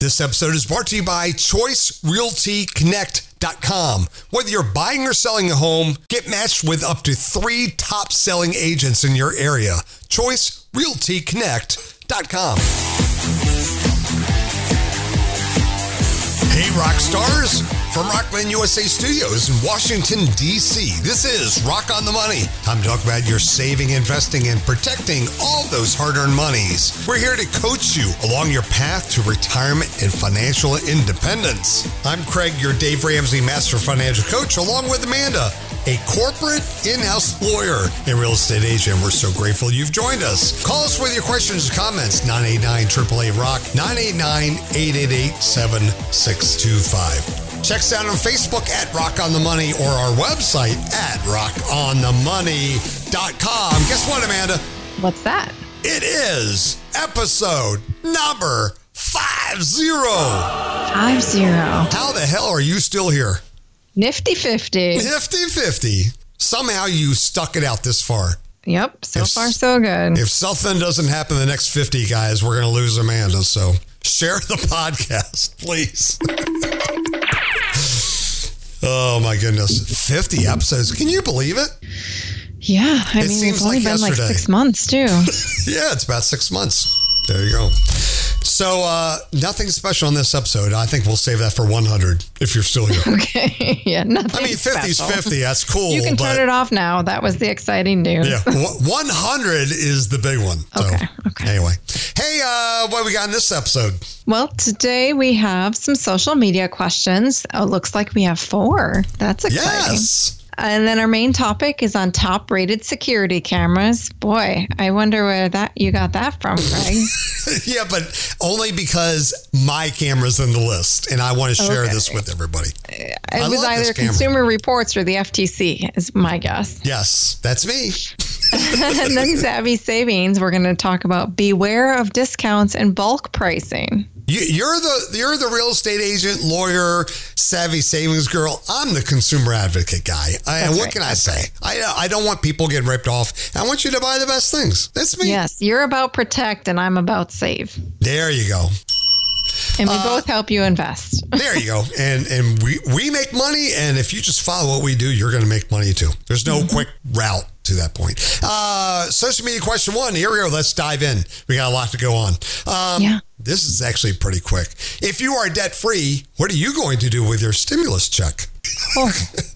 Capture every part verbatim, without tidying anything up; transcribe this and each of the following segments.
This episode is brought to you by Choice Realty Connect dot com. Whether you're buying or selling a home, get matched with up to three top selling agents in your area. Choice Realty Connect dot com. Hey, rock stars! From Rockland U S A Studios in Washington, D C, this is Rock on the Money. I'm talking about your saving, investing, and protecting all those hard-earned monies. We're here to coach you along your path to retirement and financial independence. I'm Craig, your Dave Ramsey Master Financial Coach, along with Amanda, a corporate in-house lawyer and real estate agent. We're so grateful you've joined us. Call us with your questions and comments, nine eight nine, eight eight eight, ROCK, nine eight nine, eight eight eight, seven six two five. Check us out on Facebook at Rock on the Money or our website at rock on the money dot com. Guess what, Amanda? What's that? It is episode number five zero. Five zero. How the hell are you still here? Nifty fifty. Nifty fifty. Somehow you stuck it out this far. Yep. So If- far, so good. If something doesn't happen the next fifty, guys, we're going to lose Amanda. So share the podcast, please. Oh, my goodness. fifty episodes. Can you believe it? Yeah. I It mean, seems it's only like been like yesterday. six months, too. Yeah, it's about six months. There you go. So uh, nothing special on this episode. I think we'll save that for one hundred if you're still here. Okay. Yeah. Nothing. I mean, fifty's special. fifty. That's cool. You can but turn it off now. That was the exciting news. Yeah, one hundred is the big one. So, Okay, okay. Anyway, hey, uh, what we got in this episode? Well, today we have some social media questions. Oh, looks like we have four. That's exciting. Yes. And then our main topic is on top rated security cameras. Boy, I wonder where that you got that from, Craig. Yeah, but only because my camera's in the list, and I want to share Okay. this with everybody. It I was love this either camera. Consumer Reports or the F T C, is my guess. Yes, that's me. And then Savvy Savings, we're going to talk about beware of discounts and bulk pricing. You, you're the you're the real estate agent, lawyer, savvy savings girl. I'm the consumer advocate guy. I, and That's what right, can I that's say? I I don't want people getting ripped off. I want you to buy the best things. That's me. Yes, you're about protect and I'm about save. There you go. And we Uh, both help you invest. There you go. And and we, we make money, and if you just follow what we do, you're going to make money too. There's no quick route to that point. Uh, social media question one. Here we go. Let's dive in. We got a lot to go on. Um, Yeah. This is actually pretty quick. If you are debt free, what are you going to do with your stimulus check? Oh.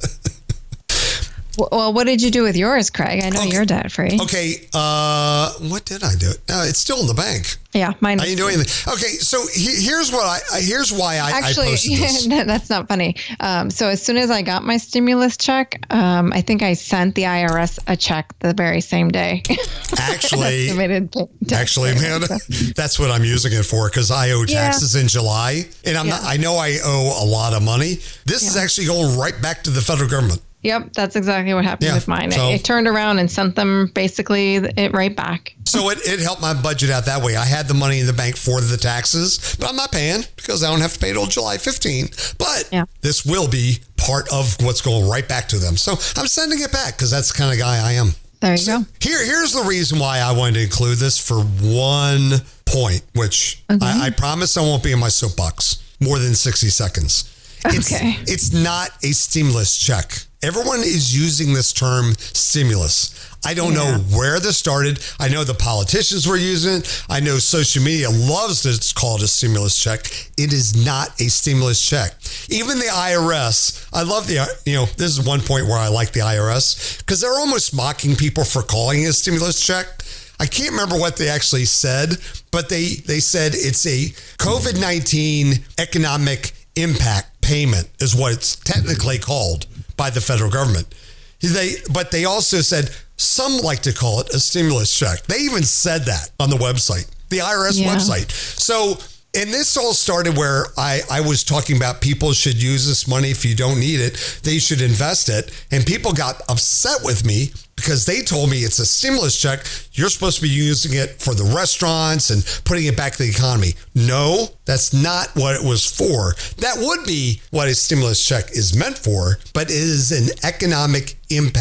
Well, what did you do with yours, Craig? I know Okay. you're debt free. Okay. Uh, what did I do? Uh, it's still in the bank. Yeah, mine. I didn't do anything. Okay. So he, here's what I, I here's why I, Actually, I posted this. that's not funny. Um, so as soon as I got my stimulus check, um, I think I sent the I R S a check the very same day. Actually, Estimated ta- tax Actually, payment, man, so- that's what I'm using it for because I owe Yeah. taxes in July, and I'm Yeah. not, I know I owe a lot of money. This is Yeah. actually going right back to the federal government. Yep, that's exactly what happened Yeah, with mine. so- I, I turned around and sent them basically it right back. So it, it helped my budget out that way. I had the money in the bank for the taxes, but I'm not paying because I don't have to pay till July fifteenth. But Yeah. this will be part of what's going right back to them. So I'm sending it back because that's the kind of guy I am. There you go. Here, here's the reason why I wanted to include this for one point, which I, I promise I won't be in my soapbox more than sixty seconds. It's, Okay. it's not a stimulus check. Everyone is using this term stimulus. I don't Yeah. know where this started. I know the politicians were using it. I know social media loves to call it a stimulus check. It is not a stimulus check. Even the I R S, I love the, you know, this is one point where I like the I R S because they're almost mocking people for calling it a stimulus check. I can't remember what they actually said, but they, they said it's a COVID nineteen economic impact payment is what it's technically called by the federal government. They, but they also said some like to call it a stimulus check. They even said that on the website, the I R S Yeah. website. So, and this all started where I, I was talking about people should use this money. If you don't need it, they should invest it. And people got upset with me because they told me it's a stimulus check. You're supposed to be using it for the restaurants and putting it back to the economy. No, that's not what it was for. That would be what a stimulus check is meant for, but it is an economic impact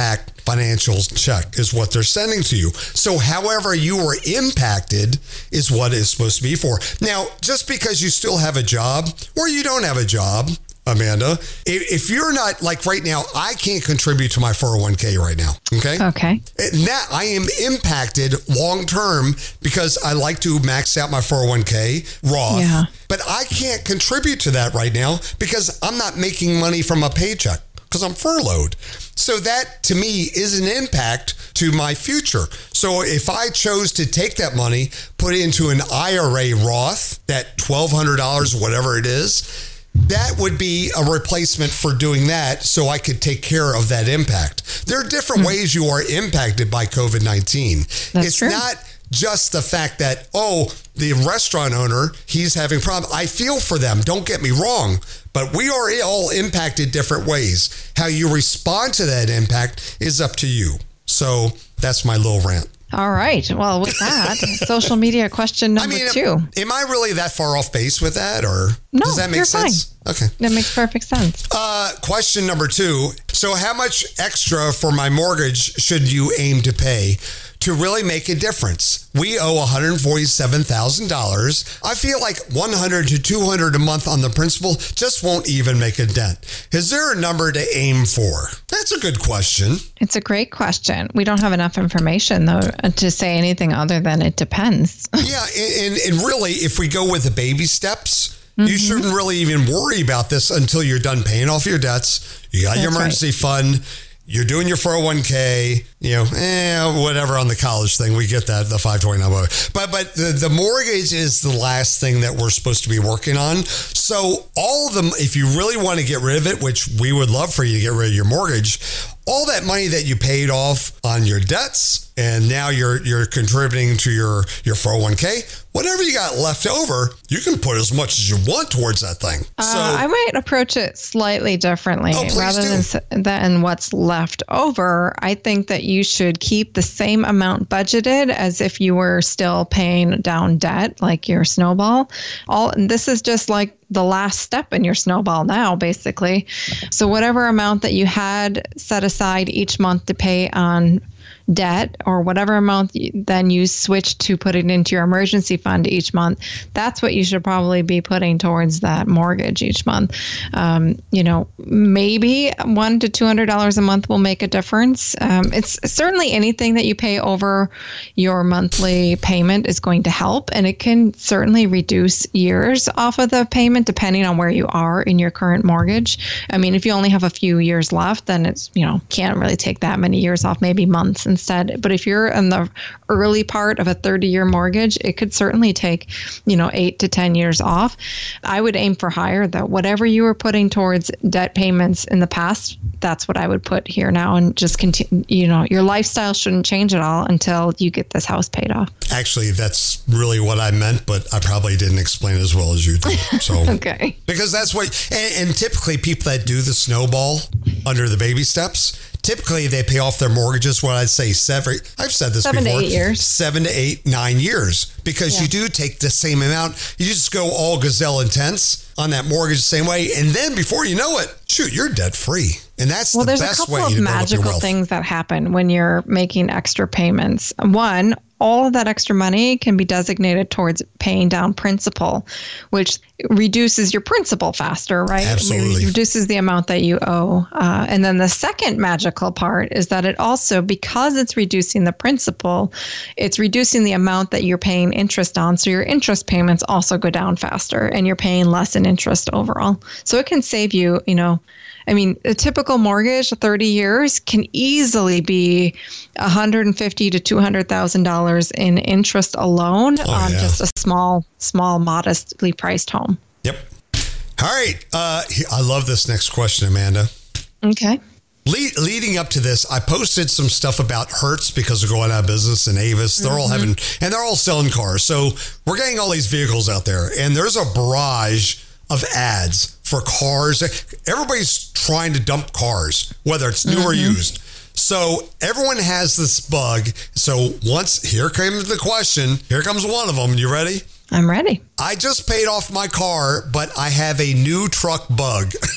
financial check is what they're sending to you. So however you were impacted is what it's supposed to be for. Now, just because you still have a job or you don't have a job, Amanda, if you're not, like right now, I can't contribute to my four oh one k right now. Okay. Okay. And that I am impacted long term because I like to max out my four oh one k Roth. Yeah. But I can't contribute to that right now because I'm not making money from a paycheck because I'm furloughed. So that to me is an impact to my future. So if I chose to take that money, put it into an I R A Roth, that twelve hundred dollars, whatever it is, that would be a replacement for doing that so I could take care of that impact. There are different mm-hmm. ways you are impacted by COVID nineteen. That's it's true. not just the fact that, oh, the restaurant owner, he's having problems. I feel for them. Don't get me wrong. But we are all impacted different ways. How you respond to that impact is up to you. So that's my little rant. All right. Well, with that, social media question number I mean, two. Am I really that far off base with that, or no, does that make you're sense? Fine. Okay. That makes perfect sense. Uh, question number two. So how much extra for my mortgage should you aim to pay to really make a difference? We owe one hundred forty-seven thousand dollars. I feel like one hundred to two hundred a month on the principal just won't even make a dent. Is there a number to aim for? That's a good question. It's a great question. We don't have enough information, though, to say anything other than it depends. Yeah, and, and really, if we go with the baby steps, mm-hmm. you shouldn't really even worry about this until you're done paying off your debts. You got That's your emergency right. fund. You're doing your four oh one k, you know, eh, whatever on the college thing. We get that, the five twenty-nine. But but the, the mortgage is the last thing that we're supposed to be working on. So all of them, if you really want to get rid of it, which we would love for you to get rid of your mortgage, all that money that you paid off on your debts, and now you're you're contributing to your, your four oh one k, whatever you got left over, you can put as much as you want towards that thing. Uh, so I might approach it slightly differently. Oh, rather do. than than what's left over. I think that you should keep the same amount budgeted as if you were still paying down debt, like your snowball. All this is just like the last step in your snowball now, basically. So whatever amount that you had set aside each month to pay on debt, or whatever amount then you switch to put it into your emergency fund each month, that's what you should probably be putting towards that mortgage each month. Um, you know, maybe one to two hundred dollars a month will make a difference. Um, it's certainly anything that you pay over your monthly payment is going to help, and it can certainly reduce years off of the payment depending on where you are in your current mortgage. I mean, if you only have a few years left, then it's, you know, can't really take that many years off, maybe months and instead. But if you're in the early part of a thirty-year mortgage, it could certainly take, you know, eight to ten years off. I would aim for higher, though. Whatever you were putting towards debt payments in the past, that's what I would put here now, and just continue. You know, your lifestyle shouldn't change at all until you get this house paid off. Actually, that's really what I meant, but I probably didn't explain it as well as you did. So okay, because that's what, and, and typically people that do the snowball under the baby steps, typically they pay off their mortgages, what I'd say seven, I've said this seven before. Seven to eight years. Seven to eight, nine years. Because yeah. you do take the same amount. You just go all gazelle intense on that mortgage the same way. And then before you know it, shoot, you're debt free. And that's well, the there's best a couple way of to build up your magical wealth. Things that happen when you're making extra payments. One, all of that extra money can be designated towards paying down principal, which reduces your principal faster, right? Absolutely. It reduces the amount that you owe. Uh, and then the second magical part is that it also, because it's reducing the principal, it's reducing the amount that you're paying interest on. So your interest payments also go down faster, and you're paying less in interest overall. So it can save you, you know, I mean, a typical mortgage, thirty years, can easily be one hundred fifty thousand to two hundred thousand dollars in interest alone oh, on yeah. just a small, small, modestly priced home. Yep. All right. Uh, I love this next question, Amanda. Okay. Le- leading up to this, I posted some stuff about Hertz because they're going out of business, and Avis. They're mm-hmm. all having, and they're all selling cars. So we're getting all these vehicles out there, and there's a barrage of ads for cars. Everybody's trying to dump cars, whether it's new mm-hmm. or used. So everyone has this bug. So once, here comes the question. Here comes one of them. You ready? I'm ready. I just paid off my car, but I have a new truck bug.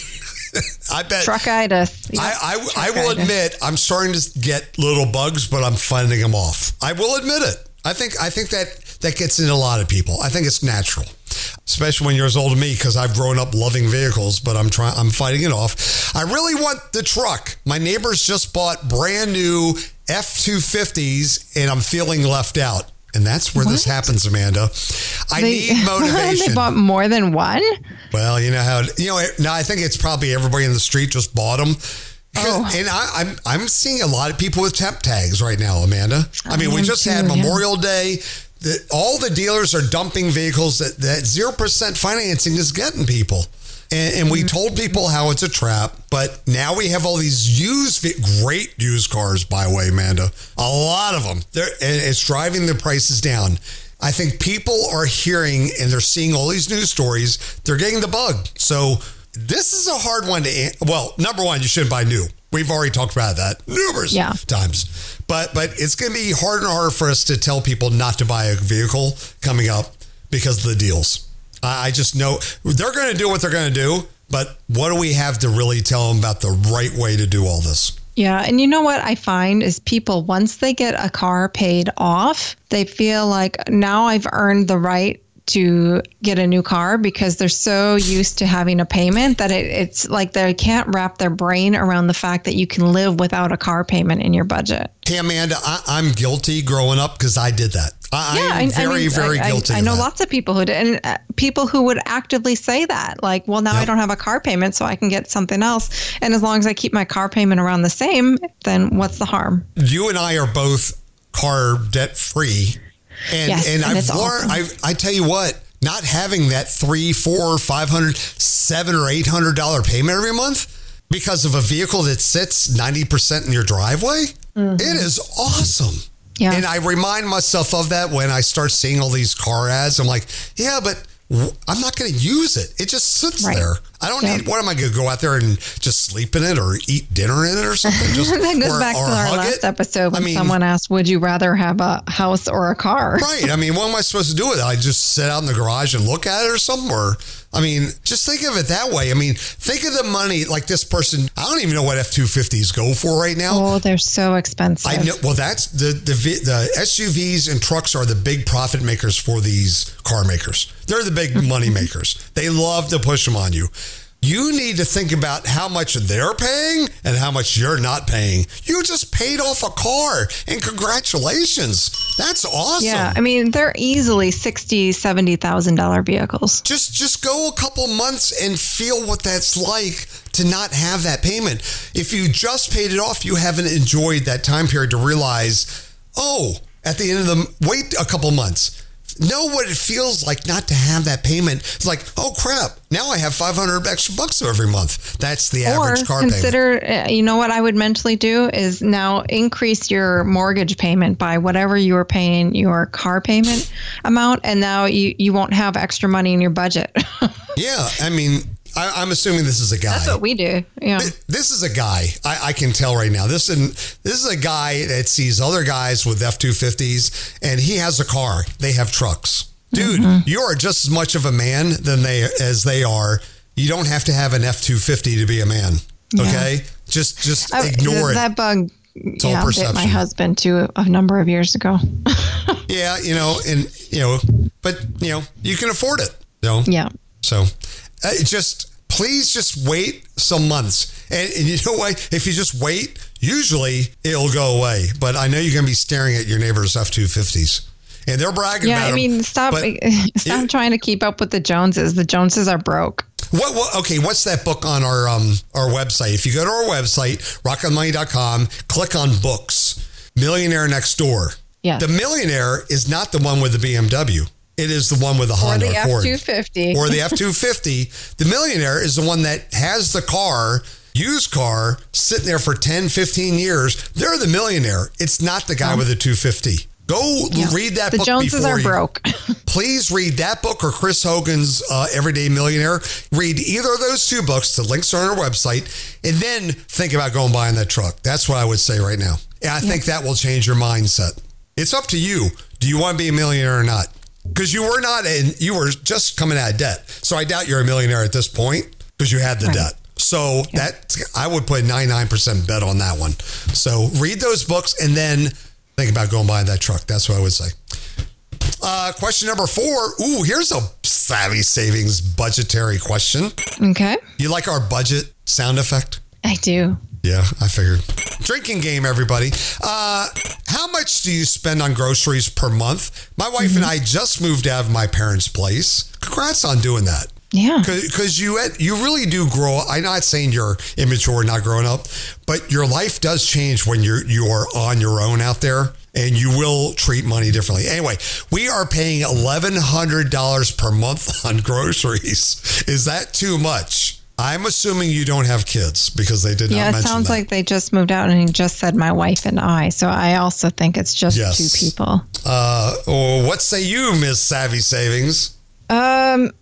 I bet. Truckitis. Yep. I, I, I will admit I'm starting to get little bugs, but I'm fighting them off. I will admit it. I think I think that that gets into a lot of people. I think it's natural, especially when you're as old as me, because I've grown up loving vehicles, but I'm trying. I'm fighting it off. I really want the truck. My neighbors just bought brand new F two fifties, and I'm feeling left out. And that's where what? this happens, Amanda. I they, need motivation. They bought more than one? Well, you know how, you know, now I think it's probably everybody in the street just bought them. Oh. And I, I'm I'm seeing a lot of people with temp tags right now, Amanda. I, I mean, we just too, had Memorial yeah. Day. The, all the dealers are dumping vehicles that, that zero percent financing is getting people. And, and we told people how it's a trap, but now we have all these used, great used cars, by the way, Amanda. A lot of them. They're, and it's driving the prices down. I think people are hearing and they're seeing all these news stories. They're getting the bug. So this is a hard one to, well, number one, you shouldn't buy new. We've already talked about that numerous yeah. times. But, but it's going to be harder and harder for us to tell people not to buy a vehicle coming up because of the deals. I just know they're going to do what they're going to do, but what do we have to really tell them about the right way to do all this? Yeah. And you know what I find is people, once they get a car paid off, they feel like now I've earned the right to get a new car because they're so used to having a payment that it, it's like they can't wrap their brain around the fact that you can live without a car payment in your budget. Hey, Amanda, I, I'm guilty growing up because I did that. I, yeah, I am very, I mean, very I, guilty. I, I know of that. lots of people who did, and uh, people who would actively say that, like, well, now yep. I don't have a car payment, so I can get something else. And as long as I keep my car payment around the same, then what's the harm? You and I are both car debt free. And, yes, and, and I've learned, awesome. I, I tell you what, not having that three, four, five hundred, seven or eight hundred dollar payment every month because of a vehicle that sits ninety percent in your driveway, mm-hmm. it is awesome. Yeah. And I remind myself of that when I start seeing all these car ads. I'm like, yeah, but I'm not going to use it. It just sits right. there. I don't yeah. need, what am I going to go out there and just sleep in it or eat dinner in it or something? Just, that goes or, back or to our last it? episode when I mean, someone asked, would you rather have a house or a car? Right. I mean, what am I supposed to do with it? I just sit out in the garage and look at it or something? Or, I mean, just think of it that way. I mean, think of the money like this person. I don't even know what F two fifties go for right now. Oh, they're so expensive. I know. Well, that's the, the, the S U Vs and trucks are the big profit makers for these car makers. They're the big money makers. They love to push them on you. You need to think about how much they're paying and how much you're not paying. You just paid off a car, and congratulations. That's awesome. Yeah, I mean, they're easily sixty thousand dollars, seventy thousand dollars vehicles. Just just go a couple months and feel what that's like to not have that payment. If you just paid it off, you haven't enjoyed that time period to realize, oh, at the end of the, wait a couple months. Know what it feels like not to have that payment. It's like, oh crap, now I have five hundred extra bucks every month. That's the average or car consider, payment. Uh, you know what I would mentally do is now increase your mortgage payment by whatever you were paying your car payment amount. And now you, you won't have extra money in your budget. Yeah. I mean, I, I'm assuming this is a guy. That's what we do. Yeah. This is a guy. I, I can tell right now. This and this is a guy that sees other guys with F two fifties, and he has a car. They have trucks. Dude, mm-hmm. you are just as much of a man than they as they are. You don't have to have an F two fifty to be a man. Okay, yeah. just just I, ignore that it. Bug. It's yeah, all perception. Bit my husband too a number of years ago. Yeah, you know, and you know, but you know, you can afford it. You know? Yeah. So. Uh, just please just wait some months. And, and you know what? If you just wait, usually it'll go away. But I know you're going to be staring at your neighbor's F two fifties. And they're bragging yeah, about I mean, them, stop stop it, trying to keep up with the Joneses. The Joneses are broke. What, what? Okay, what's that book on our um our website? If you go to our website, rock on money dot com, click on books, Millionaire Next Door. Yeah. The millionaire is not the one with the B M W. It is the one with the Honda Accord. Accord. Or the F two fifty. Or the F two fifty. The millionaire is the one that has the car, used car, sitting there for ten, fifteen years. They're the millionaire. It's not the guy oh. with the two fifty. Go yeah. read that the book Joneses before are you, broke. Please read that book or Chris Hogan's uh, Everyday Millionaire. Read either of those two books. The links are on our website. And then think about going buying that truck. That's what I would say right now. And I yeah. think that will change your mindset. It's up to you. Do you want to be a millionaire or not? Because you were not, and you were just coming out of debt. So I doubt you're a millionaire at this point because you had the right. debt. So yeah. that I would put a ninety-nine percent bet on that one. So read those books and then think about going buy that truck. That's what I would say. Uh, question number four. Ooh, here's a savvy savings budgetary question. Okay. You like our budget sound effect? I do. Yeah, I figured. Drinking game, everybody. Uh, how much do you spend on groceries per month? My wife mm-hmm. and I just moved out of my parents' place. Congrats on doing that. Yeah. Because you you really do grow. I'm not saying you're immature, not growing up, but your life does change when you're you're on your own out there, and you will treat money differently. Anyway, we are paying eleven hundred dollars per month on groceries. Is that too much? I'm assuming you don't have kids because they did yeah, not mention that. Yeah, it sounds like they just moved out and he just said my wife and I. So I also think it's just yes. two people. Uh, oh, what say you, Miss Savvy Savings? Um...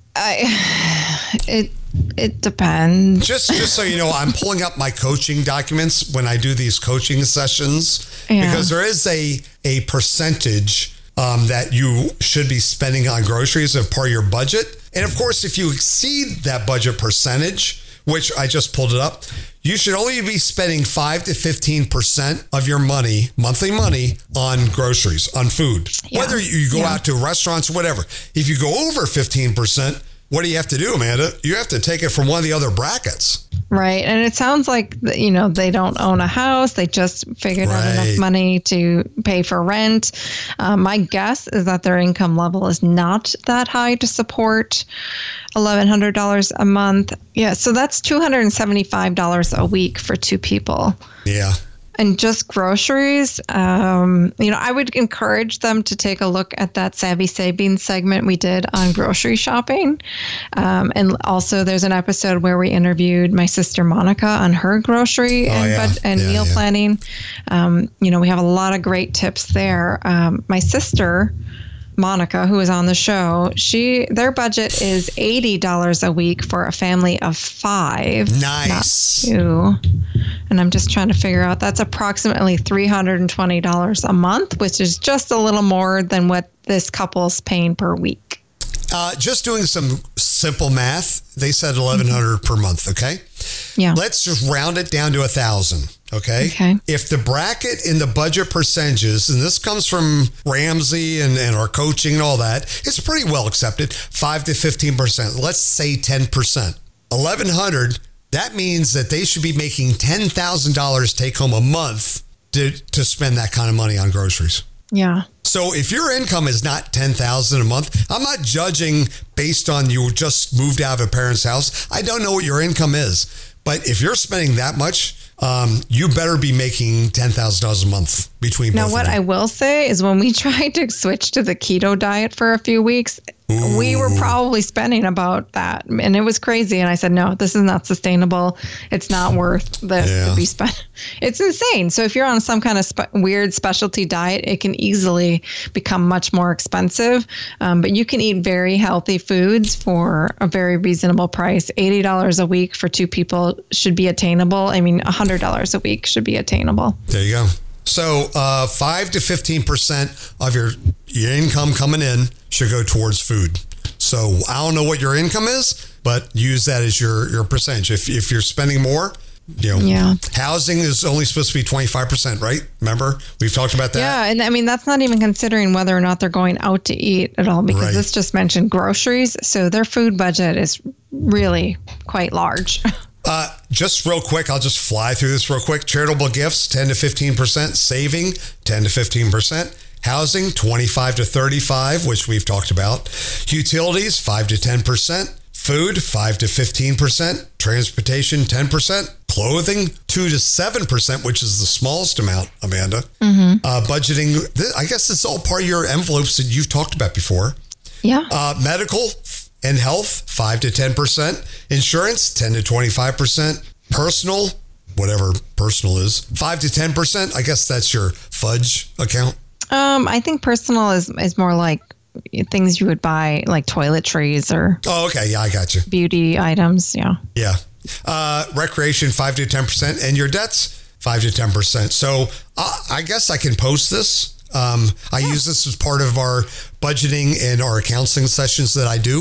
I, it it depends. Just just so you know, I'm pulling up my coaching documents when I do these coaching sessions yeah. because there is a a percentage um, that you should be spending on groceries as part of your budget. And of course, if you exceed that budget percentage, which I just pulled it up, you should only be spending five to fifteen percent of your money, monthly money, on groceries, on food. Yeah. Whether you go yeah. out to restaurants or whatever. If you go over fifteen percent, what do you have to do, Amanda? You have to take it from one of the other brackets. Right. And it sounds like, you know, they don't own a house. They just figured right. out enough money to pay for rent. Um, my guess is that their income level is not that high to support eleven hundred dollars a month. Yeah. So that's two hundred seventy-five dollars a week for two people. Yeah. And just groceries, um, you know, I would encourage them to take a look at that Savvy Savings segment we did on grocery shopping. Um, and also there's an episode where we interviewed my sister Monica on her grocery oh, and, yeah. bud- and yeah, meal yeah. planning. Um, you know, we have a lot of great tips there. Um, my sister Monica, who is on the show, she their budget is eighty dollars a week for a family of five. Nice. Not two. And I'm just trying to figure out, that's approximately three hundred twenty dollars a month, which is just a little more than what this couple's paying per week. Uh, just doing some simple math, they said eleven hundred dollars per month, okay? Yeah. Let's just round it down to one thousand, okay? Okay. If the bracket in the budget percentages, and this comes from Ramsey and, and our coaching and all that, it's pretty well accepted, five to fifteen percent. Let's say ten percent. eleven hundred dollars, that means that they should be making ten thousand dollars take home a month to, to spend that kind of money on groceries. Yeah. So if your income is not ten thousand dollars a month, I'm not judging based on you just moved out of a parent's house. I don't know what your income is. But if you're spending that much, um, you better be making ten thousand dollars a month between now, both what of you. I will say is when we tried to switch to the keto diet for a few weeks, Ooh. we were probably spending about that. And it was crazy. And I said, no, this is not sustainable. It's not worth this yeah. to be spent. It's insane. So if you're on some kind of spe- weird specialty diet, it can easily become much more expensive. Um, but you can eat very healthy foods for a very reasonable price. eighty dollars a week for two people should be attainable. I mean, one hundred dollars a week should be attainable. There you go. So uh, five to fifteen percent of your, your income coming in should go towards food. So I don't know what your income is, but use that as your, your percentage. If if you're spending more, you know, yeah. housing is only supposed to be twenty-five percent, right? Remember, we've talked about that. Yeah, and I mean, that's not even considering whether or not they're going out to eat at all, because right. this just mentioned groceries. So their food budget is really quite large. Uh, just real quick, I'll just fly through this real quick. Charitable gifts, ten to fifteen percent. Saving, ten to fifteen percent. Housing, twenty-five to thirty-five, which we've talked about. Utilities, five to ten percent. Food, five to fifteen percent. Transportation, ten percent. Clothing, two to seven percent, which is the smallest amount, Amanda. Mm-hmm. Uh, budgeting, I guess it's all part of your envelopes that you've talked about before. Yeah. Uh, medical and health, five to ten percent. Insurance, ten to twenty-five percent. Personal, whatever personal is, five to ten percent. I guess that's your fudge account. Um, I think personal is, is more like things you would buy, like toiletries or oh, okay. Yeah, I got you. Beauty items. Yeah. Yeah. Uh, recreation, five to ten percent. And your debts, five to ten percent. So uh, I guess I can post this. Um, I yeah. use this as part of our budgeting and our counseling sessions that I do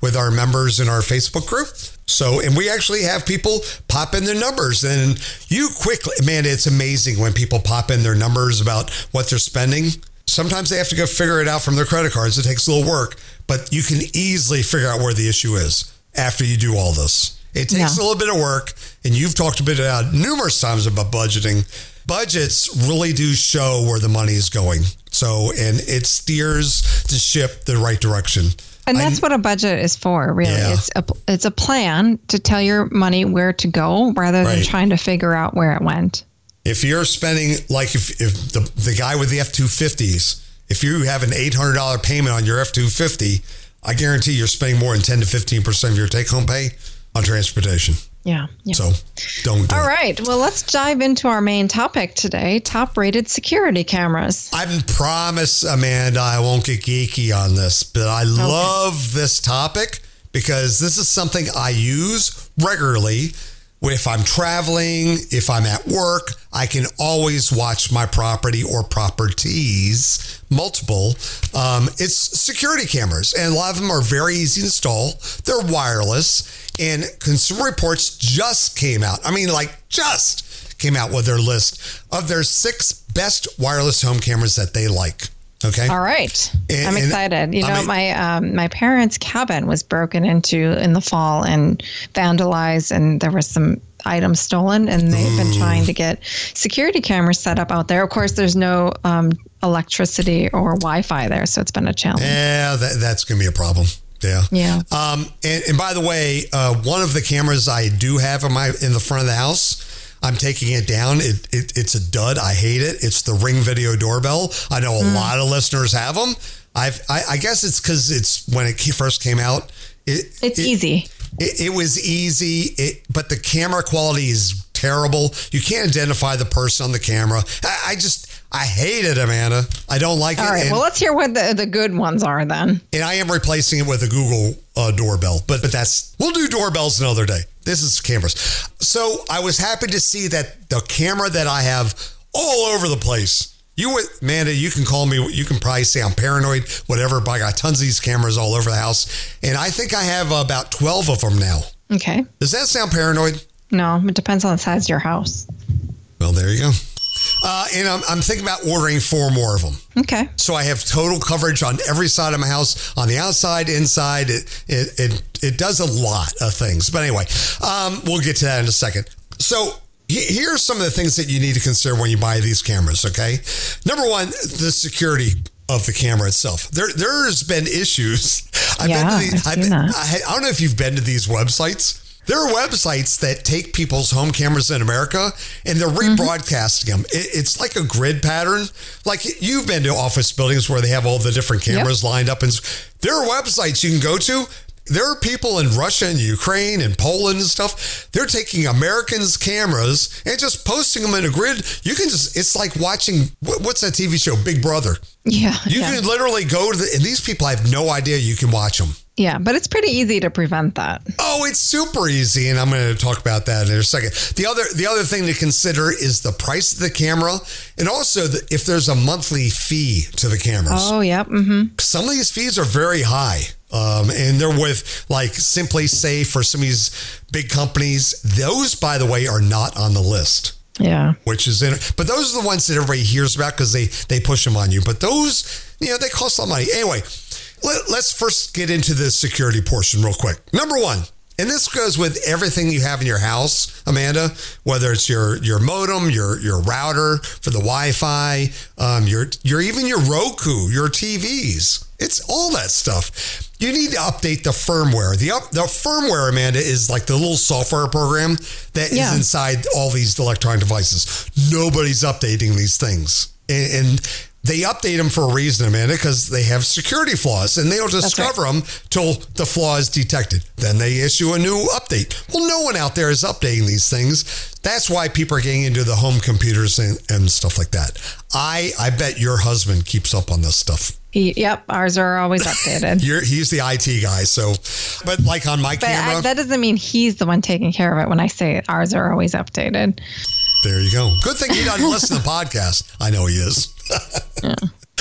with our members in our Facebook group. So, and we actually have people pop in their numbers, and you quickly, man, it's amazing when people pop in their numbers about what they're spending. Sometimes they have to go figure it out from their credit cards. It takes a little work, but you can easily figure out where the issue is after you do all this. It takes yeah. a little bit of work, and you've talked a bit about numerous times about budgeting. Budgets really do show where the money is going. So, and it steers the ship the right direction. And that's I, what a budget is for, really. Yeah. It's a it's a plan to tell your money where to go rather than right. trying to figure out where it went. If you're spending, like if, if the, the guy with the F two fifties, if you have an eight hundred dollars payment on your F two fifty, I guarantee you're spending more than ten to fifteen percent of your take-home pay on transportation. Yeah, yeah. So don't do All it. right. Well, let's dive into our main topic today, top-rated security cameras. I promise, Amanda, I won't get geeky on this, but I okay. love this topic because this is something I use regularly. If I'm traveling, if I'm at work, I can always watch my property or properties, multiple. Um, it's security cameras, and a lot of them are very easy to install. They're wireless, and Consumer Reports just came out. I mean, like just came out with their list of their six best wireless home cameras that they like. Okay. All right. And, I'm excited. You know, I mean, my um, my parents' cabin was broken into in the fall and vandalized, and there was some items stolen, and they've ooh. been trying to get security cameras set up out there. Of course, there's no um, electricity or Wi-Fi there, so it's been a challenge. Yeah, that, that's going to be a problem. Yeah. Yeah. Um, and, and by the way, uh, one of the cameras I do have in my in the front of the house, I'm taking it down. It, it It's a dud. I hate it. It's the Ring Video doorbell. I know a mm. lot of listeners have them. I've, I, I guess it's because it's when it first came out. It, it's it, easy. It, it was easy, it, but the camera quality is terrible. You can't identify the person on the camera. I, I just, I hate it, Amanda. I don't like All it. All right. And, well, let's hear what the, the good ones are then. And I am replacing it with a Google uh, doorbell, but but that's, we'll do doorbells another day. This is cameras. So I was happy to see that the camera that I have all over the place. You, Amanda, you can call me, you can probably say I'm paranoid, whatever, but I got tons of these cameras all over the house. And I think I have about twelve of them now. Okay. Does that sound paranoid? No, it depends on the size of your house. Well, there you go. Uh, and I'm, I'm thinking about ordering four more of them. Okay. So I have total coverage on every side of my house, on the outside, inside. It it it, it does a lot of things. But anyway, um, we'll get to that in a second. So here are some of the things that you need to consider when you buy these cameras, okay? Number one, the security of the camera itself. There, there's been issues. I've yeah, been to these, I've I've seen been, that. I, I don't know if you've been to these websites. There are websites that take people's home cameras in America and they're rebroadcasting mm-hmm. them. It, it's like a grid pattern. Like you've been to office buildings where they have all the different cameras yep. lined up. And there are websites you can go to. There are people in Russia and Ukraine and Poland and stuff. They're taking Americans' cameras and just posting them in a grid. You can just, it's like watching, what's that T V show, Big Brother? Yeah. You yeah. can literally go to the, and these people have no idea you can watch them. Yeah, but it's pretty easy to prevent that. Oh, it's super easy, and I'm going to talk about that in a second. The other the other thing to consider is the price of the camera, and also the, if there's a monthly fee to the cameras. Oh, yeah. Mm-hmm. Some of these fees are very high, um, and they're with like Simply Safe for some of these big companies. Those, by the way, are not on the list. Yeah. Which is in, but those are the ones that everybody hears about because they, they push them on you. But those, you know, they cost a lot of money. Anyway, let, let's first get into the security portion real quick. Number one, and this goes with everything you have in your house, Amanda, whether it's your, your modem, your, your router for the Wi-Fi, um, your, your, even your Roku, your T Vs. It's all that stuff. You need to update the firmware. The up, the firmware, Amanda, is like the little software program that yeah. is inside all these electronic devices. Nobody's updating these things. And, and they update them for a reason, Amanda, because they have security flaws, and they don't discover right. them till the flaw is detected. Then they issue a new update. Well, no one out there is updating these things. That's why people are getting into the home computers and, and stuff like that. I, I bet your husband keeps up on this stuff. He, yep, ours are always updated. You're, he's the I T guy, so, but like on my but camera. I, that doesn't mean he's the one taking care of it when I say it. Ours are always updated. There you go. Good thing he doesn't listen to the podcast. I know he is. yeah.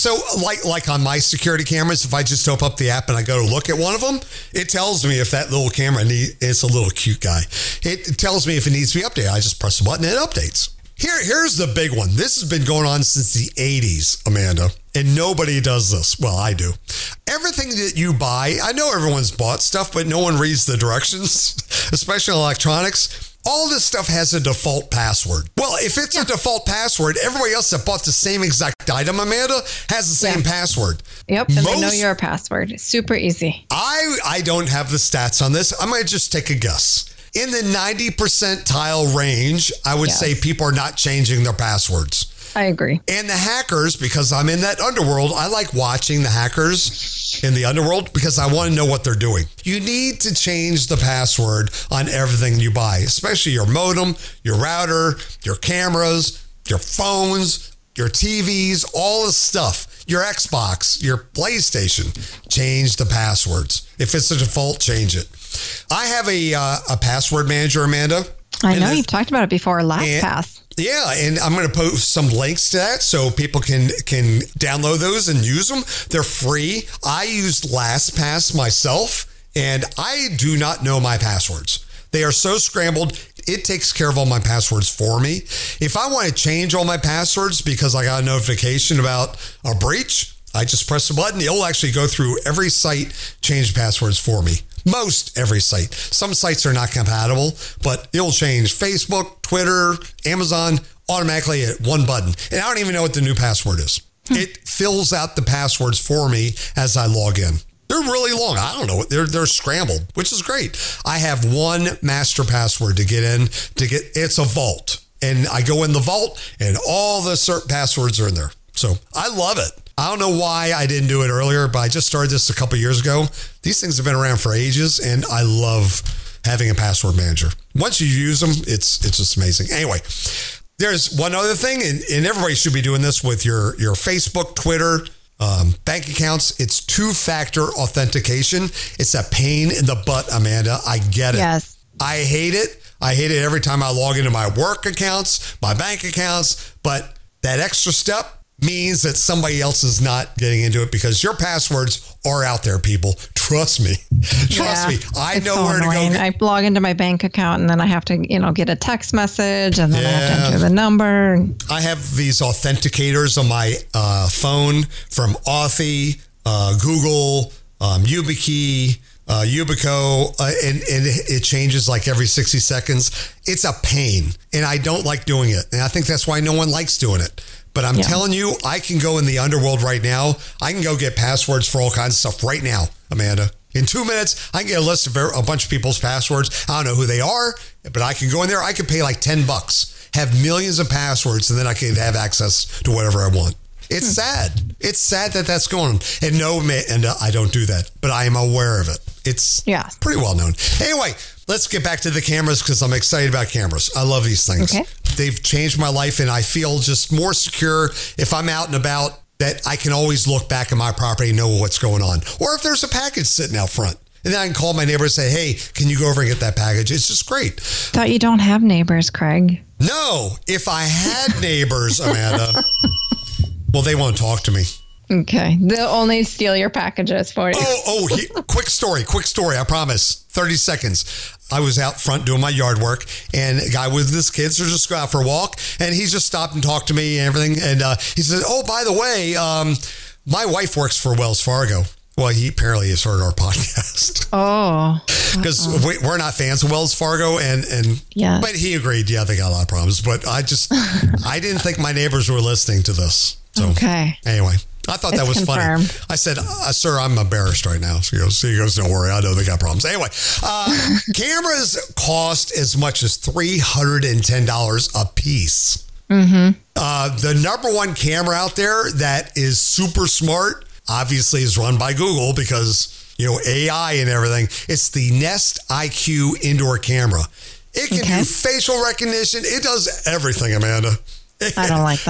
So like like on my security cameras, if I just open up the app and I go to look at one of them, it tells me if that little camera need, it's a little cute guy. It tells me if it needs to be updated. I just press the button and it updates. Here, here's the big one. This has been going on since the eighties, Amanda, and nobody does this. Well, I do. Everything that you buy, I know everyone's bought stuff, but no one reads the directions, especially electronics. All this stuff has a default password. Well, if it's yeah. a default password, everybody else that bought the same exact item, Amanda, has the same yeah. password. Yep, and Most, they know your password. It's super easy. I, I don't have the stats on this. I might just take a guess. In the ninety percentile range, I would yes. say people are not changing their passwords. I agree. And the hackers, because I'm in that underworld, I like watching the hackers in the underworld because I want to know what they're doing. You need to change the password on everything you buy, especially your modem, your router, your cameras, your phones, your T Vs, all this stuff, your Xbox, your PlayStation. Change the passwords. If it's a default, change it. I have a uh, a password manager, Amanda. I know you've talked about it before, LastPass. Yeah, and I'm going to post some links to that so people can can download those and use them. They're free. I used LastPass myself, and I do not know my passwords. They are so scrambled. It takes care of all my passwords for me. If I want to change all my passwords because I got a notification about a breach, I just press the button. It'll actually go through every site, change passwords for me. Most every site. Some sites are not compatible, but it'll change Facebook, Twitter, Amazon automatically at one button. And I don't even know what the new password is. Hmm. It fills out the passwords for me as I log in. They're really long. I don't know. They're they're scrambled, which is great. I have one master password to get in. To get it's a vault, and I go in the vault, and all the cert passwords are in there. So I love it. I don't know why I didn't do it earlier, but I just started this a couple years ago. These things have been around for ages, and I love having a password manager. Once you use them, it's it's just amazing. Anyway, there's one other thing, and, and everybody should be doing this with your, your Facebook, Twitter, um, bank accounts. It's two-factor authentication. It's a pain in the butt, Amanda. I get it. Yes. I hate it. I hate it every time I log into my work accounts, my bank accounts, but that extra step means that somebody else is not getting into it because your passwords are out there, people. Trust me. Trust yeah, me. I know so where annoying. to go. I log into my bank account and then I have to, you know, get a text message and then yeah. I have to enter the number. I have these authenticators on my uh, phone from Authy, uh, Google, um, YubiKey, uh, Yubico, uh, and, and it changes like every sixty seconds. It's a pain, and I don't like doing it. And I think that's why no one likes doing it. But I'm yeah. telling you, I can go in the underworld right now. I can go get passwords for all kinds of stuff right now, Amanda. In two minutes, I can get a list of a bunch of people's passwords. I don't know who they are, but I can go in there. I can pay like ten bucks, have millions of passwords, and then I can have access to whatever I want. It's hmm. sad. It's sad that that's going on. And no, and I don't do that, but I am aware of it. It's yeah. pretty well known. Anyway, let's get back to the cameras because I'm excited about cameras. I love these things. Okay. They've changed my life, and I feel just more secure if I'm out and about that I can always look back at my property and know what's going on. Or if there's a package sitting out front. And then I can call my neighbor and say, hey, can you go over and get that package? It's just great. Thought you don't have neighbors, Craig. No. If I had neighbors, Amanda, well, they won't talk to me. Okay. They'll only steal your packages for you. Oh, oh, he, quick story, quick story. I promise. thirty seconds. I was out front doing my yard work, and a guy with his kids are just go out for a walk, and he just stopped and talked to me and everything. And uh, he said, oh, by the way, um, my wife works for Wells Fargo. Well, he apparently has heard our podcast. Oh. Because we, we're not fans of Wells Fargo, and, and yeah. but he agreed, yeah, they got a lot of problems. But I just, I didn't think my neighbors were listening to this. So, okay. Anyway. I thought it's that was confirmed. funny. I said, uh, sir, I'm embarrassed right now. So he goes, he goes, don't worry. I know they got problems. Anyway, uh, cameras cost as much as three hundred ten dollars a piece. Mm-hmm. Uh, the number one camera out there that is super smart, obviously, is run by Google because, you know, A I and everything. It's the Nest I Q indoor camera. It can okay. do facial recognition. It does everything, Amanda. I don't like that.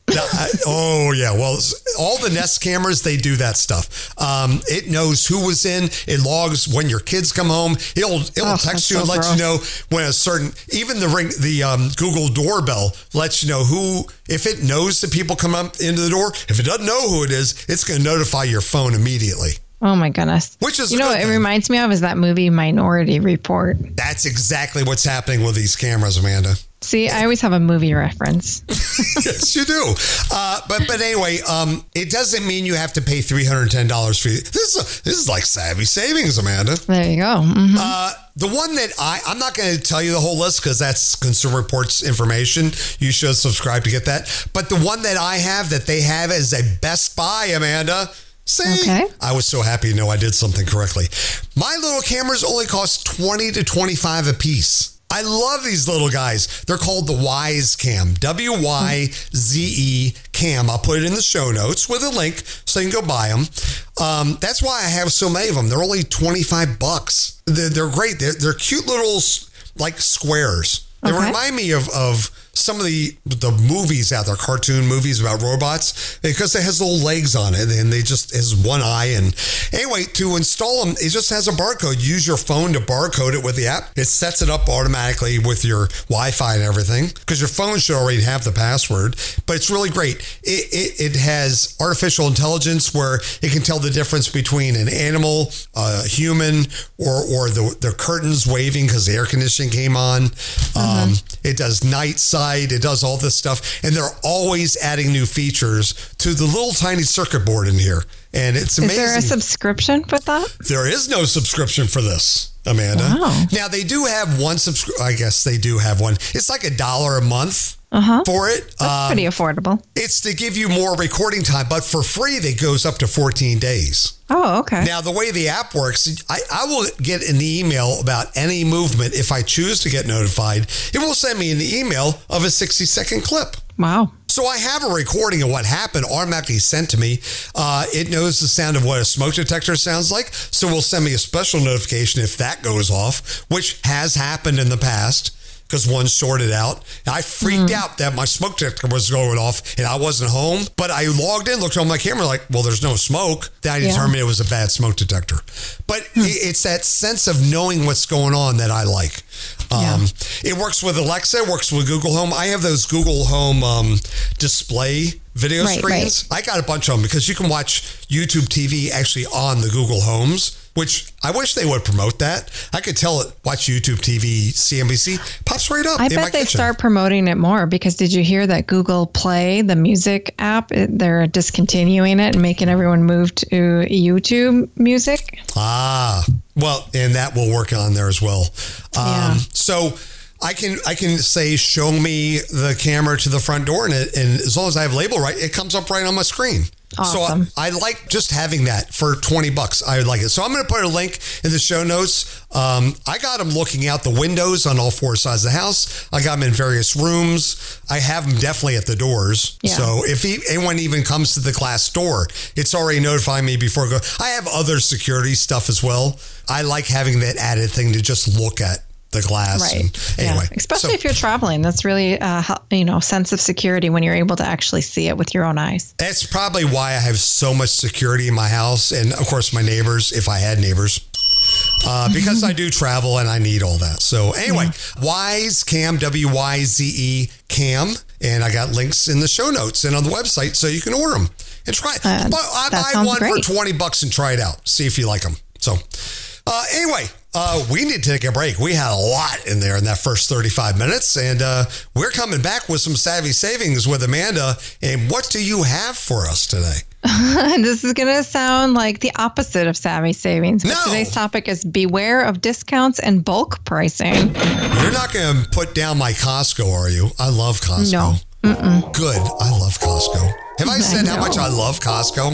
I, oh, yeah. Well, all the Nest cameras, they do that stuff. Um, it knows who was in. It logs when your kids come home. It'll it'll Oh, text you that's and so let gross. you know when a certain, even the ring, the um, Google doorbell lets you know who, if it knows that people come up into the door, if it doesn't know who it is, it's going to notify your phone immediately. Oh my goodness. Which is you a know good what it thing. reminds me of is that movie Minority Report. That's exactly what's happening with these cameras, Amanda. See, I always have a movie reference. Yes, you do. Uh, but but anyway, um, it doesn't mean you have to pay three hundred ten dollars for you. This is a, this is like savvy savings, Amanda. There you go. Mhm. Uh, the one that I, I'm not going to tell you the whole list because that's Consumer Reports information. You should subscribe to get that. But the one that I have that they have is a Best Buy, Amanda. See, Okay. I was so happy to know I did something correctly. My little cameras only cost twenty to twenty-five a piece. I love these little guys. They're called the Wyze Cam, W Y Z E Cam. I'll put it in the show notes with a link so you can go buy them. Um, that's why I have so many of them. They're only twenty-five bucks. They're, they're great. They're, they're cute little like squares. They Okay. remind me of, of some of the the movies out there, cartoon movies about robots, because it has little legs on it and they just has one eye. And anyway, to install them, it just has a barcode. Use your phone to barcode it with the app. It sets it up automatically with your Wi-Fi and everything because your phone should already have the password. But it's really great. It, it, it has artificial intelligence where it can tell the difference between an animal, a human, or or the, the curtains waving because the air conditioning came on. Um, it does night sight. It does all this stuff. And they're always adding new features to the little tiny circuit board in here. And it's Is amazing. there a subscription for that? There is no subscription for this, Amanda. Wow. Now, they do have one subscription. I guess they do have one. It's like a dollar a month Uh-huh. for it. That's Um, pretty affordable. it's to give you more recording time, but for free, that goes up to fourteen days. Oh, okay. Now, the way the app works, I, I will get an email about any movement. If I choose to get notified, it will send me an email of a sixty second clip. Wow. So I have a recording of what happened automatically sent to me. Uh, it knows the sound of what a smoke detector sounds like. So it will send me a special notification if that goes off, which has happened in the past because one shorted out. I freaked out that my smoke detector was going off and I wasn't home. But I logged in, looked on my camera like, well, there's no smoke. Then I Yeah. determined it was a bad smoke detector. But it- it's that sense of knowing what's going on that I like. Um, It works with Alexa, it works with Google Home. I have those Google Home um, display video Right, screens. I got a bunch of them because you can watch YouTube T V actually on the Google Homes, which I wish they would promote that. I could tell it, watch YouTube T V, C N B C, pops right up I in my bet they kitchen. start promoting it more because did you hear that Google Play, the music app, it, they're discontinuing it and making everyone move to YouTube music? Ah, well, and that will work on there as well. Um, Yeah. So I can I can say, show me the camera to the front door, and it, and as long as I have label right, it comes up right on my screen. Awesome. So I, I like just having that for twenty bucks. I would like it. So I'm going to put a link in the show notes. Um, I got them looking out the windows on all four sides of the house. I got them in various rooms. I have them definitely at the doors. Yeah. So if he, anyone even comes to the glass door, it's already notifying me before I go. I have other security stuff as well. I like having that added thing to just look at the glass. Right. And anyway, yeah. Especially so- if you're traveling. That's really, uh, how- you know, sense of security when you're able to actually see it with your own eyes. That's probably why I have so much security in my house. And of course, my neighbors, if I had neighbors, uh, because I do travel and I need all that. So anyway, Wyze Cam, W Y Z E Cam. And I got links in the show notes and on the website so you can order them and try it. Uh, but I that buy sounds one great. for twenty bucks and try it out. See if you like them. So uh, anyway, uh, we need to take a break. We had a lot in there in that first thirty-five minutes. And uh, we're coming back with some savvy savings with Amanda. And what do you have for us today? This is going to sound like the opposite of savvy savings. But No. today's topic is beware of discounts and bulk pricing. You're not going to put down my Costco, are you? I love Costco. No. Mm-mm. Good. I love Costco. Have I said how know. much I love Costco?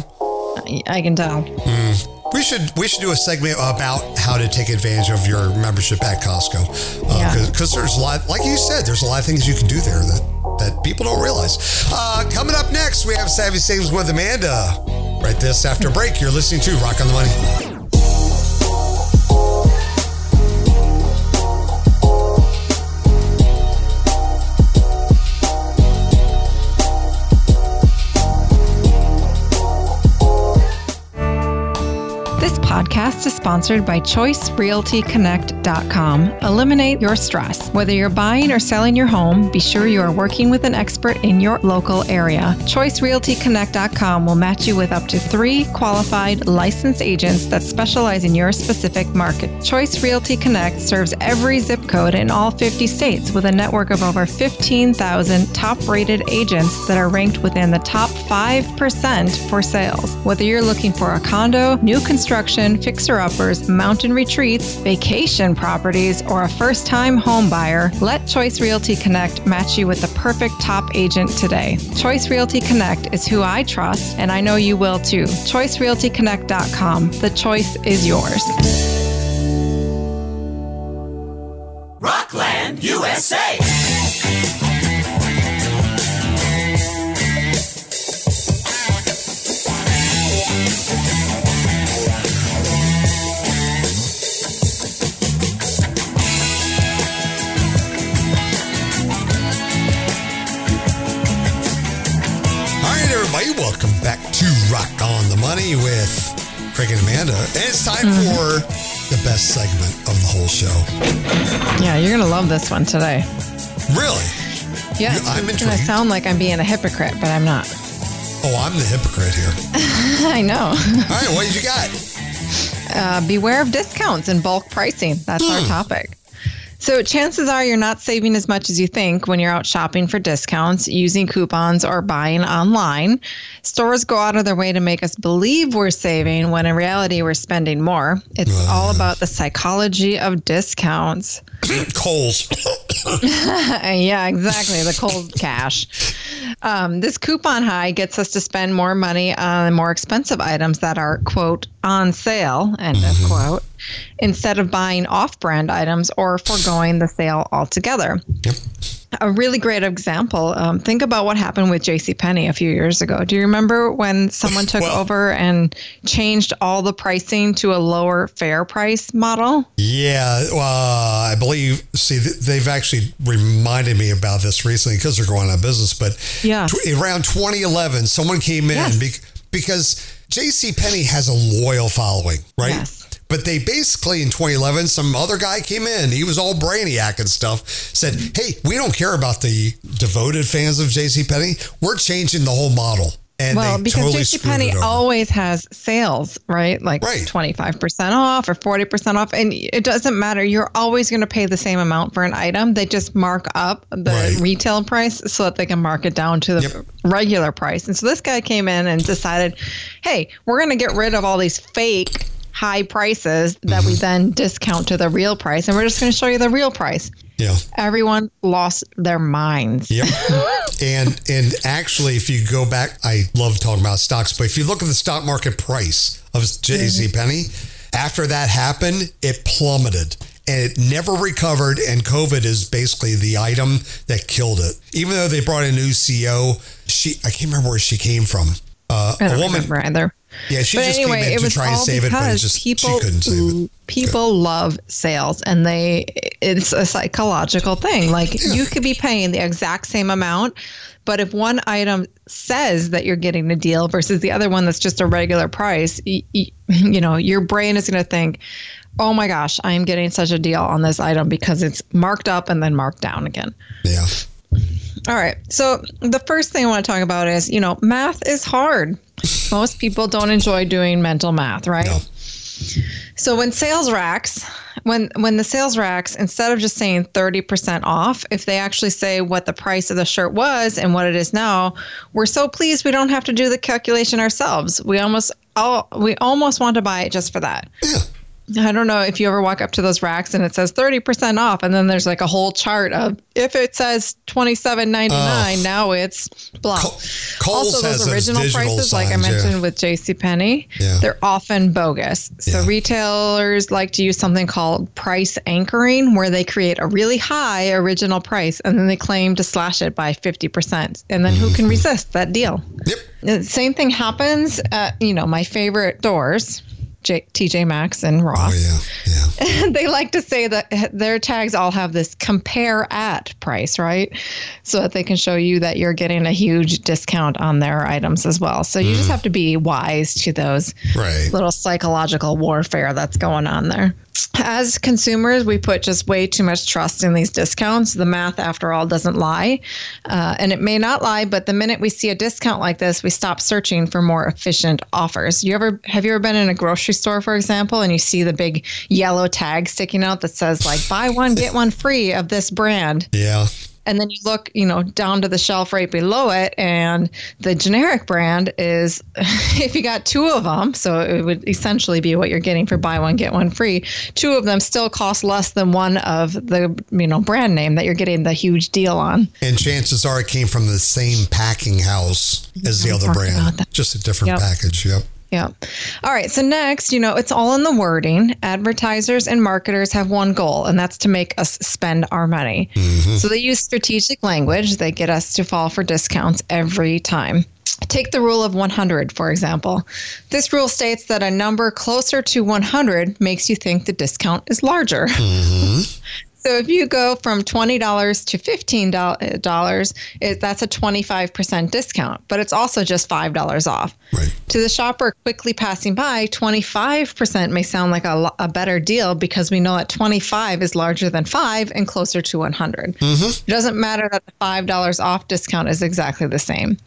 I can tell. We should we should do a segment about how to take advantage of your membership at Costco. Yeah. Because there's a lot, like you said, there's a lot of things you can do there that, that people don't realize. Uh, coming up next, we have Savvy Savings with Amanda. Right this after break, you're listening to Rock on the Money. sponsored by Choice Realty Connect dot com. Eliminate your stress. Whether you're buying or selling your home, be sure you are working with an expert in your local area. Choice Realty Connect dot com will match you with up to three qualified licensed agents that specialize in your specific market. Choice Realty Connect serves every zip code in all fifty states with a network of over fifteen thousand top-rated agents that are ranked within the top five percent for sales. Whether you're looking for a condo, new construction, fixer-uppers, mountain retreats, vacation properties, or a first-time home buyer, let Choice Realty Connect match you with the perfect top agent today. Choice Realty Connect is who I trust, and I know you will too. Choice Realty Connect dot com. The choice is yours. Rockland, U S A. Welcome back to Rock on the Money with Craig and Amanda. And it's time mm-hmm. for the best segment of the whole show. Yeah, you're going to love this one today. Really? Yeah, you, I'm it's going to sound like I'm being a hypocrite, but I'm not. Oh, I'm the hypocrite here. I know. All right, what did you got? Uh, beware of discounts and bulk pricing. That's mm. our topic. So chances are you're not saving as much as you think when you're out shopping for discounts, using coupons, or buying online. Stores go out of their way to make us believe we're saving when in reality we're spending more. It's uh, all about the psychology of discounts. Kohl's. Yeah, exactly. The Kohl's cash. Um, this coupon high gets us to spend more money on more expensive items that are, quote, on sale, end mm-hmm. of quote, instead of buying off-brand items or foregoing the sale altogether. Yep. A really great example, um, think about what happened with JCPenney a few years ago. Do you remember when someone took well, over and changed all the pricing to a lower fair price model? Yeah, well, I believe, see, they've actually reminded me about this recently because they're going out of business. But yeah. t- around twenty eleven, someone came in yes. be- because JCPenney has a loyal following, right? Yes. But they basically, in twenty eleven, some other guy came in. He was all brainiac and stuff. Said, hey, we don't care about the devoted fans of JCPenney. We're changing the whole model. And well, they because totally JCPenney always has sales, right? Like right. twenty-five percent off or forty percent off. And it doesn't matter. You're always going to pay the same amount for an item. They just mark up the right. retail price so that they can mark it down to the yep. regular price. And so this guy came in and decided, hey, we're going to get rid of all these fake high prices that we then discount to the real price. And we're just going to show you the real price. Yeah. Everyone lost their minds. Yep. and and actually, if you go back, I love talking about stocks, but if you look at the stock market price of JCPenney, mm-hmm. after that happened, it plummeted. And it never recovered. And COVID is basically the item that killed it. Even though they brought in a new C E O, she I can't remember where she came from. Uh, I don't a woman. remember either. Yeah, she but just anyway, came in it to was try and save it, but it just, people, she couldn't save it. People yeah. love sales, and they it's a psychological thing. Like yeah. you could be paying the exact same amount, but if one item says that you're getting a deal versus the other one that's just a regular price, you, you know, your brain is going to think, oh my gosh, I'm getting such a deal on this item because it's marked up and then marked down again. Yeah. All right. So the first thing I want to talk about is, you know, math is hard. Most people don't enjoy doing mental math, right? No. So when sales racks, when when the sales racks, instead of just saying thirty percent off, if they actually say what the price of the shirt was and what it is now, we're so pleased we don't have to do the calculation ourselves. We almost all we almost want to buy it just for that. Yeah. I don't know if you ever walk up to those racks and it says thirty percent off, and then there's like a whole chart of if it says twenty-seven ninety-nine, uh, now it's blah. Col- Kohl's also, those has original those prices, signs, like I mentioned yeah. with JCPenney, yeah. they're often bogus. So yeah. retailers like to use something called price anchoring, where they create a really high original price and then they claim to slash it by fifty percent. And then mm-hmm. who can resist that deal? Yep. The same thing happens at, you know, my favorite stores. J- T J Maxx and Ross. Oh, yeah, yeah. They like to say that their tags all have this compare at price, right? So that they can show you that you're getting a huge discount on their items as well. So you mm. just have to be wise to those right. little psychological warfare that's going on there. As consumers, we put just way too much trust in these discounts. The math, after all, doesn't lie. Uh, and it may not lie, but the minute we see a discount like this, we stop searching for more efficient offers. You ever have you ever been in a grocery store, for example, and you see the big yellow tag sticking out that says, like, buy one, get one free of this brand? Yeah. And then you look, you know, down to the shelf right below it, and the generic brand is, if you got two of them, so it would essentially be what you're getting for buy one, get one free. Two of them still cost less than one of the, you know, brand name that you're getting the huge deal on. And chances are it came from the same packing house as the other brand, just a different yep. package. Yep. Yeah. All right. So next, you know, it's all in the wording. Advertisers and marketers have one goal, and that's to make us spend our money. Mm-hmm. So they use strategic language. They get us to fall for discounts every time. Take the rule of one hundred, for example. This rule states that a number closer to one hundred makes you think the discount is larger. Mm-hmm. So if you go from twenty dollars to fifteen dollars, it, that's a twenty-five percent discount, but it's also just five dollars off. Right. To the shopper quickly passing by, twenty-five percent may sound like a, a better deal because we know that twenty-five is larger than five and closer to one hundred. Mm-hmm. It doesn't matter that the five dollars off discount is exactly the same.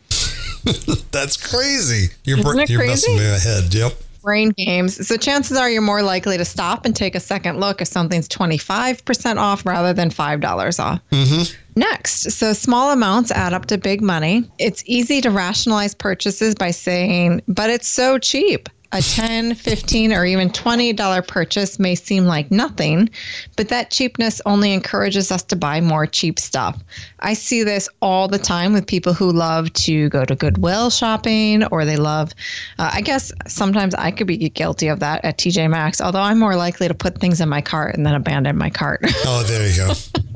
That's crazy. You're, Isn't it you're crazy? messing me ahead. Yep. Brain games. So chances are you're more likely to stop and take a second look if something's twenty-five percent off rather than five dollars off. Mm-hmm. Next, so small amounts add up to big money. It's easy to rationalize purchases by saying, but it's so cheap. A ten, fifteen, or even twenty dollars purchase may seem like nothing, but that cheapness only encourages us to buy more cheap stuff. I see this all the time with people who love to go to Goodwill shopping, or they love, uh, I guess sometimes I could be guilty of that at T J Maxx, although I'm more likely to put things in my cart and then abandon my cart. Oh, there you go.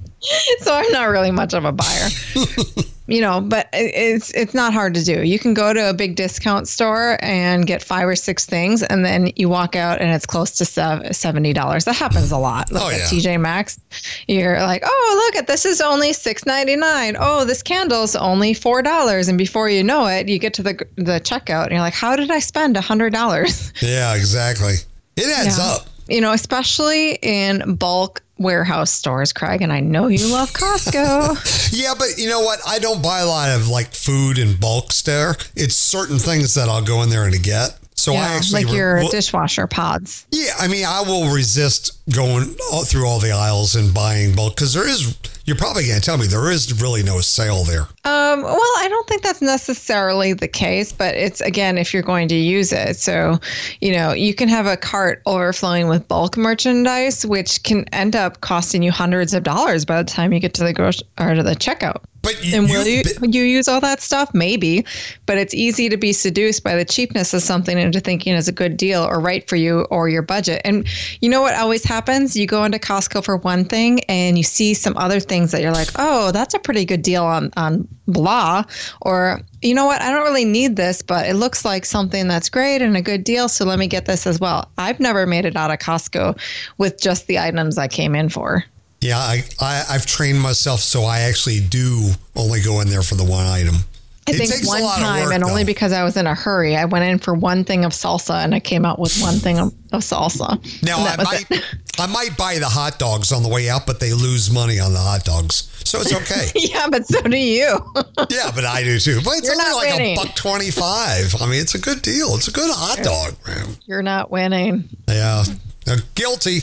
So I'm not really much of a buyer. You know, but it's it's not hard to do. You can go to a big discount store and get five or six things, and then you walk out and it's close to seventy dollars. That happens a lot. Like oh, yeah. At T J Maxx, you're like, oh, look at this is only six ninety-nine. Oh, this candle's only four dollars. And before you know it, you get to the the checkout and you're like, how did I spend one hundred dollars? Yeah, exactly. It adds yeah. up. You know, especially in bulk warehouse stores, Craig, and I know you love Costco. Yeah, but you know what? I don't buy a lot of like food in bulk there. It's certain things that I'll go in there and get. So yeah, I actually like your re- dishwasher pods. Yeah, I mean, I will resist going all through all the aisles and buying bulk because there is. You're probably going to tell me there is really no sale there. Um, well, I don't think that's necessarily the case, but it's, again, if you're going to use it. So, you know, you can have a cart overflowing with bulk merchandise, which can end up costing you hundreds of dollars by the time you get to the grocery or to the checkout. But you, and will you, been- you use all that stuff? Maybe, but it's easy to be seduced by the cheapness of something into thinking it's a good deal or right for you or your budget. And you know what always happens? You go into Costco for one thing and you see some other things that you're like, oh, that's a pretty good deal on, on blah. Or, you know what? I don't really need this, but it looks like something that's great and a good deal. So let me get this as well. I've never made it out of Costco with just the items I came in for. Yeah, I, I, I've trained myself so I actually do only go in there for the one item. I it think takes one a lot time, of work, and only though. because I was in a hurry, I went in for one thing of salsa, and I came out with one thing of, of salsa. Now, I might, I might buy the hot dogs on the way out, but they lose money on the hot dogs. So it's okay. Yeah, but so do you. Yeah, but I do too. But it's You're only not like winning. a buck twenty-five. I mean, it's a good deal. It's a good hot dog, man. You're not winning. Yeah. Uh, guilty.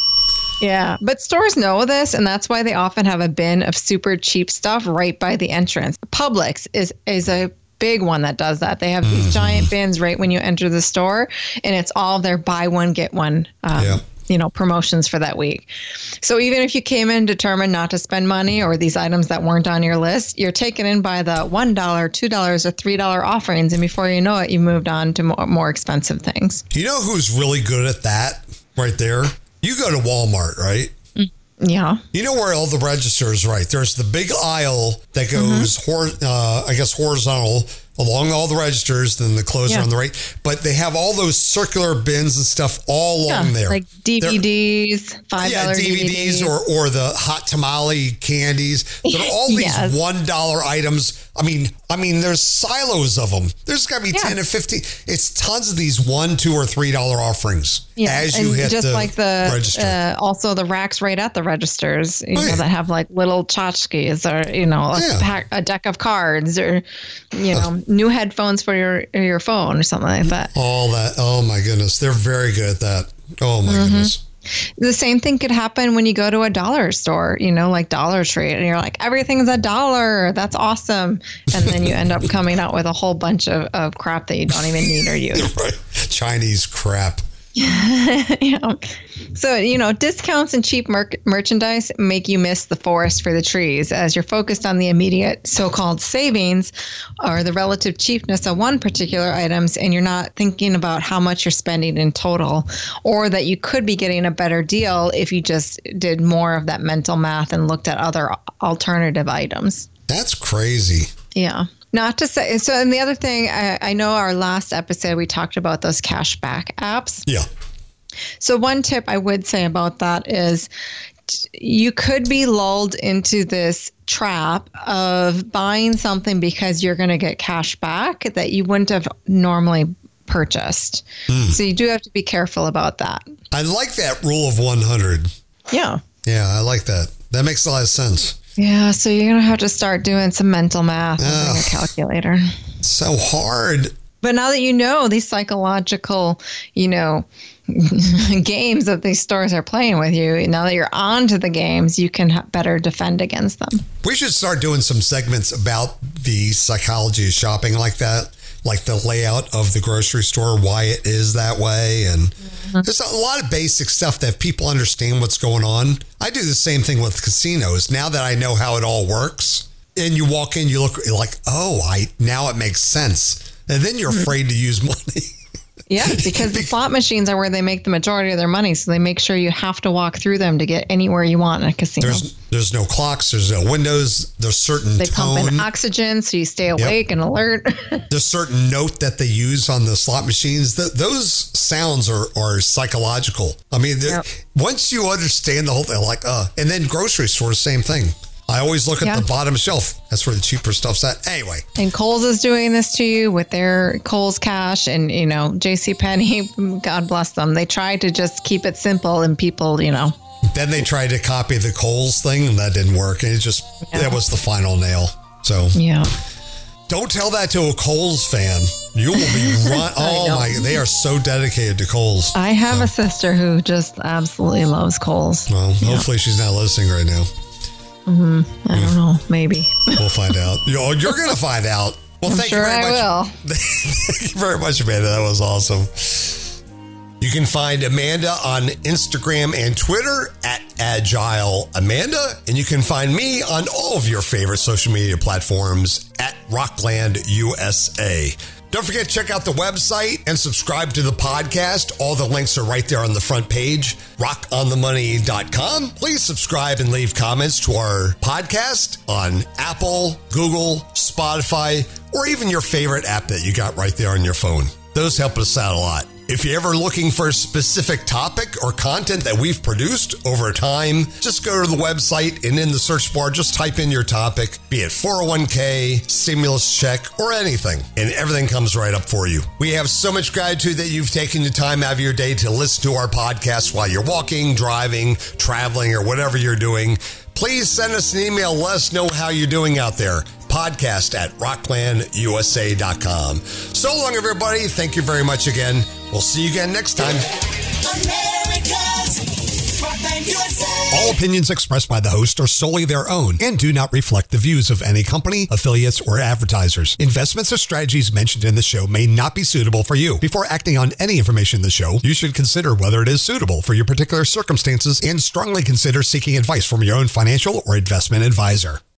Yeah, but stores know this, and that's why they often have a bin of super cheap stuff right by the entrance. Publix is is a big one that does that. They have these mm. giant bins right when you enter the store, and it's all their buy one, get one um, yeah. you know, promotions for that week. So even if you came in determined not to spend money or these items that weren't on your list, you're taken in by the one dollar, two dollars, or three dollars offerings, and before you know it, you moved on to more, more expensive things. You know who's really good at that right there? You go to Walmart, right? Yeah. You know where all the registers, right? There's the big aisle that goes, mm-hmm. hor- uh, I guess, horizontal along all the registers, then the clothes Yeah. are on the right. But they have all those circular bins and stuff all Yeah, along there. like D V Ds, They're- five yeah, dollar D V Ds or, or the hot tamale candies. They're all these Yes. one dollar items. I mean, I mean, there's silos of them. There's got to be Yeah. ten or fifteen. It's tons of these one, two, or three dollar offerings Yeah, as you and hit just the like the register. uh, also the racks right at the registers, you Oh, know, yeah. that have like little tchotchkes or you know a, Yeah. pack, a deck of cards or you know new headphones for your your phone or something like that. all that. Oh my goodness, they're very good at that. Oh my Mm-hmm. goodness. The same thing could happen when you go to a dollar store, you know, like Dollar Tree, and you're like, everything's a dollar. That's awesome. And then you end up coming out with a whole bunch of, of crap that you don't even need or use. Right. Chinese crap. Yeah. So, you know, discounts and cheap mer- merchandise make you miss the forest for the trees as you're focused on the immediate so-called savings or the relative cheapness of one particular items, and you're not thinking about how much you're spending in total, or that you could be getting a better deal if you just did more of that mental math and looked at other alternative items. That's crazy. Yeah. Not to say, so, and the other thing, I, I know our last episode, we talked about those cashback apps. Yeah. So one tip I would say about that is t- you could be lulled into this trap of buying something because you're going to get cash back that you wouldn't have normally purchased. So you do have to be careful about that. I like that rule of one hundred. Yeah. Yeah, I like that. That makes a lot of sense. Yeah. So you're going to have to start doing some mental math and bring a Ugh. calculator. So hard. But now that you know these psychological, you know, games that these stores are playing with you, now that you're on to the games, you can ha- better defend against them. We should start doing some segments about the psychology of shopping like that, like the layout of the grocery store, why it is that way. And mm-hmm. there's a lot of basic stuff that if people understand what's going on. I do the same thing with casinos. Now that I know how it all works, and you walk in, you look you're like, oh, I now it makes sense. And then you're afraid to use money. Yeah, because the slot machines are where they make the majority of their money. So they make sure you have to walk through them to get anywhere you want in a casino. There's there's no clocks. There's no windows. There's certain They tone. pump in oxygen so you stay awake and alert. There's certain note that they use on the slot machines. Th- those sounds are, are psychological. I mean, Yep. once you understand the whole thing, like, uh, and then grocery stores, same thing. I always look at Yeah. the bottom shelf. That's where the cheaper stuff's at. Anyway, And Kohl's is doing this to you with their Kohl's Cash, and you know JCPenney, God bless them. They try to just keep it simple, and people, you know, then they tried to copy the Kohl's thing, and that didn't work. And it just, Yeah. that was the final nail. So yeah. don't tell that to a Kohl's fan. You will be run. Oh know. my, they are so dedicated to Kohl's. I have a sister who just absolutely loves Kohl's. Well, hopefully she's not listening right now. I don't know, maybe. We'll find out. You're, you're going to find out. Well, I'm thank sure you very I much. will. Thank you very much, Amanda. That was awesome. You can find Amanda on Instagram and Twitter at Agile Amanda, and you can find me on all of your favorite social media platforms at Rockland U S A. Don't forget to check out the website and subscribe to the podcast. All the links are right there on the front page, rock on the money dot com. Please subscribe and leave comments to our podcast on Apple, Google, Spotify, or even your favorite app that you got right there on your phone. Those help us out a lot. If you're ever looking for a specific topic or content that we've produced over time, just go to the website and in the search bar, just type in your topic, be it four oh one k, stimulus check, or anything, and everything comes right up for you. We have so much gratitude that you've taken the time out of your day to listen to our podcast while you're walking, driving, traveling, or whatever you're doing. Please send us an email. Let us know how you're doing out there. Podcast at rockland u s a dot com. So long, everybody. Thank you very much again. We'll see you again next time. America's Rockland U S A. All opinions expressed by the host are solely their own and do not reflect the views of any company, affiliates, or advertisers. Investments or strategies mentioned in the show may not be suitable for you. Before acting on any information in the show, you should consider whether it is suitable for your particular circumstances and strongly consider seeking advice from your own financial or investment advisor.